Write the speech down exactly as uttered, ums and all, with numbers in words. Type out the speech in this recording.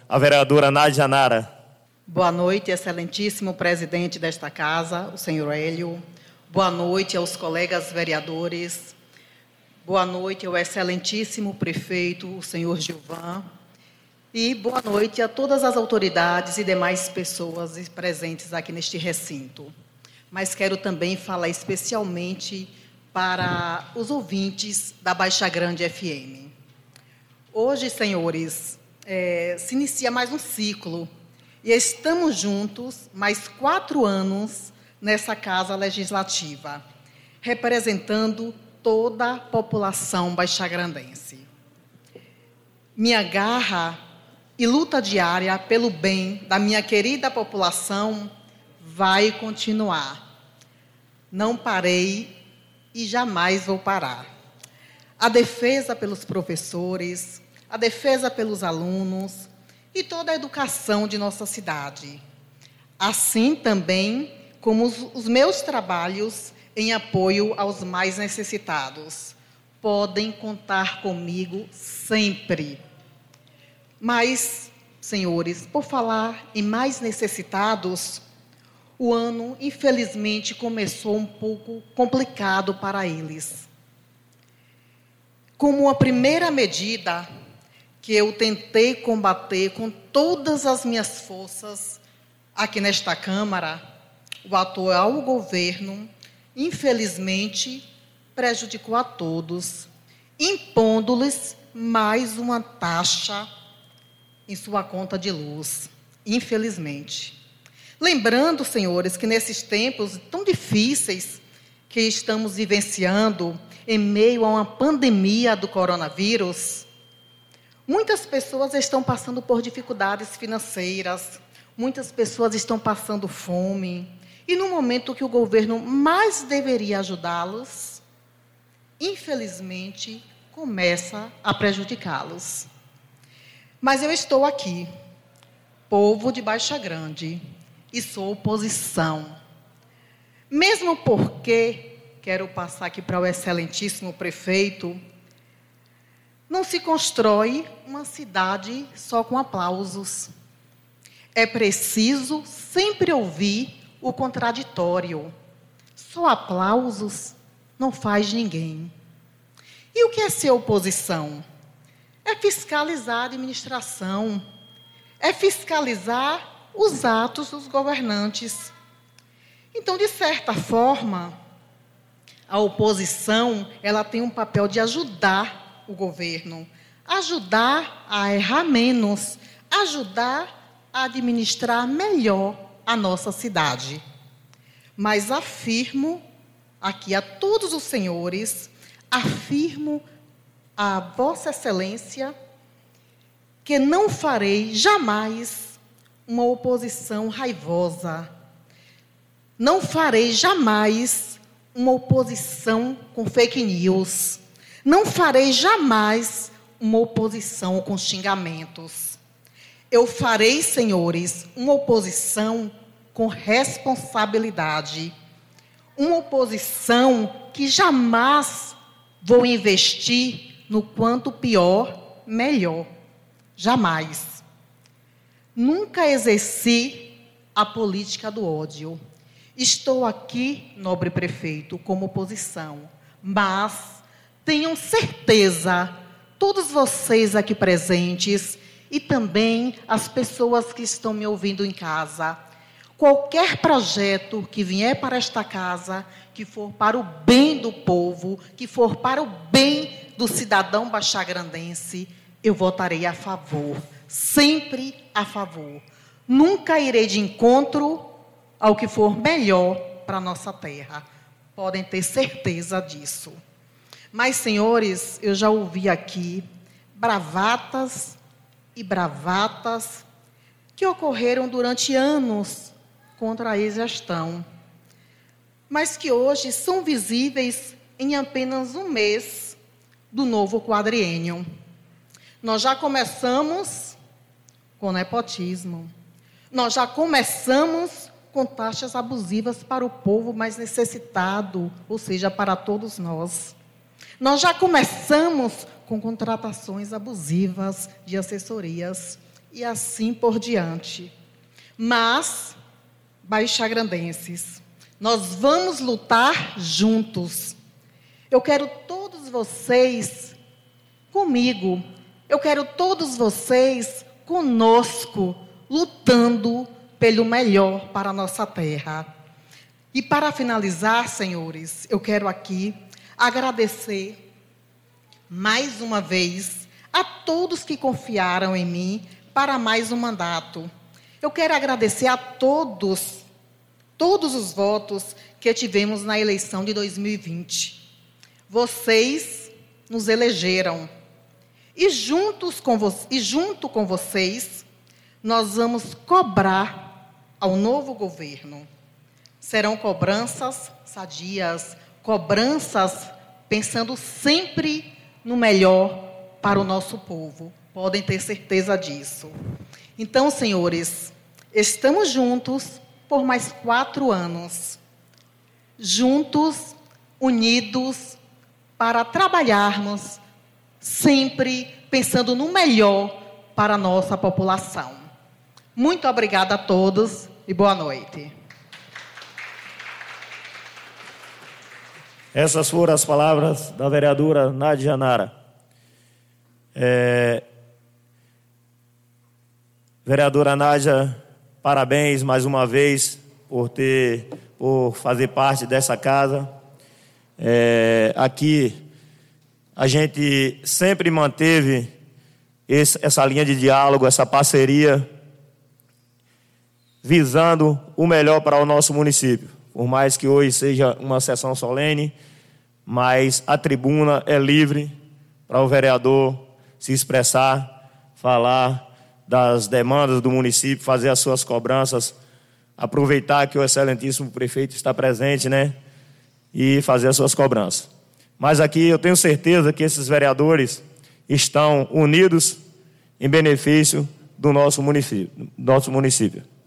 a vereadora Nádia Nara. Boa noite, excelentíssimo presidente desta casa, o senhor Hélio. Boa noite aos colegas vereadores. Boa noite ao excelentíssimo prefeito, o senhor Gilvan. E boa noite a todas as autoridades e demais pessoas presentes aqui neste recinto. Mas quero também falar especialmente para os ouvintes da Baixa Grande F M. Hoje, senhores, é, se inicia mais um ciclo e estamos juntos mais quatro anos nessa Casa Legislativa, representando toda a população baixagrandense. Minha garra e luta diária pelo bem da minha querida população vai continuar. Não parei e jamais vou parar. A defesa pelos professores, a defesa pelos alunos e toda a educação de nossa cidade. Assim também como os, os meus trabalhos em apoio aos mais necessitados. Podem contar comigo sempre. Mas, senhores, por falar em mais necessitados, o ano, infelizmente, começou um pouco complicado para eles. Como a primeira medida que eu tentei combater com todas as minhas forças aqui nesta Câmara, o atual governo, infelizmente, prejudicou a todos, impondo-lhes mais uma taxa em sua conta de luz, infelizmente. Lembrando, senhores, que nesses tempos tão difíceis que estamos vivenciando, em meio a uma pandemia do coronavírus, muitas pessoas estão passando por dificuldades financeiras, muitas pessoas estão passando fome, e no momento que o governo mais deveria ajudá-los, infelizmente, começa a prejudicá-los. Mas eu estou aqui, povo de Baixa Grande, e sou oposição. Mesmo porque, quero passar aqui para o excelentíssimo prefeito, não se constrói uma cidade só com aplausos. É preciso sempre ouvir o contraditório. Só aplausos não faz ninguém. E o que é ser oposição? É fiscalizar a administração, é fiscalizar os atos dos governantes. Então, de certa forma, a oposição, ela tem um papel de ajudar o governo, ajudar a errar menos, ajudar a administrar melhor a nossa cidade. Mas afirmo aqui a todos os senhores, afirmo a Vossa Excelência que não farei jamais uma oposição raivosa. Não farei jamais uma oposição com fake news. Não farei jamais uma oposição com xingamentos. Eu farei, senhores, uma oposição com responsabilidade. Uma oposição que jamais vou investir no quanto pior, melhor. Jamais. Nunca exerci a política do ódio. Estou aqui, nobre prefeito, como oposição, mas tenham certeza, todos vocês aqui presentes e também as pessoas que estão me ouvindo em casa, qualquer projeto que vier para esta casa, que for para o bem do povo, que for para o bem do cidadão baixagrandense, eu votarei a favor, sempre a favor. Nunca irei de encontro ao que for melhor para a nossa terra. Podem ter certeza disso. Mas, senhores, eu já ouvi aqui bravatas e bravatas que ocorreram durante anos contra a ex-gestão, mas que hoje são visíveis em apenas um mês do novo quadriênio. Nós já começamos com nepotismo. Nós já começamos com taxas abusivas para o povo mais necessitado, ou seja, para todos nós. Nós já começamos com contratações abusivas de assessorias e assim por diante. Mas, baixagrandenses, nós vamos lutar juntos. Eu quero todos vocês comigo. Eu quero todos vocês conosco, lutando pelo melhor para a nossa terra. E para finalizar, senhores, eu quero aqui agradecer mais uma vez a todos que confiaram em mim para mais um mandato. Eu quero agradecer a todos, todos os votos que tivemos na eleição de dois mil e vinte. Vocês nos elegeram. E, juntos com vo- e junto com vocês, nós vamos cobrar ao novo governo. Serão cobranças sadias, cobranças pensando sempre no melhor para o nosso povo. Podem ter certeza disso. Então, senhores, estamos juntos por mais quatro anos. Juntos, unidos, para trabalharmos sempre pensando no melhor para a nossa população. Muito obrigada a todos e boa noite. Essas foram as palavras da vereadora Nádia Janara. É... Vereadora Nádia, parabéns mais uma vez por ter, por fazer parte dessa casa. É... Aqui a gente sempre manteve esse, essa linha de diálogo, essa parceria, visando o melhor para o nosso município. Por mais que hoje seja uma sessão solene, mas a tribuna é livre para o vereador se expressar, falar das demandas do município, fazer as suas cobranças, aproveitar que o excelentíssimo prefeito está presente, né, e fazer as suas cobranças. Mas aqui eu tenho certeza que esses vereadores estão unidos em benefício do nosso município. Nosso município.